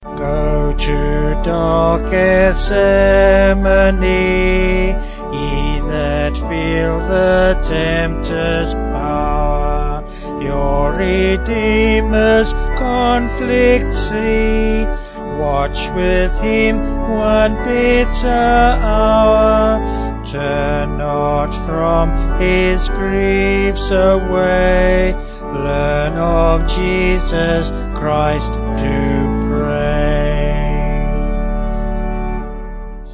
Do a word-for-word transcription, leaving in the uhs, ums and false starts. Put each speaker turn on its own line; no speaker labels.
Go to dark Gethsemane, ye that feel the tempter's power, your Redeemer's conflict see. Watch with him one bitter hour. Turn not from his griefs away. Learn of Jesus Christ to pray.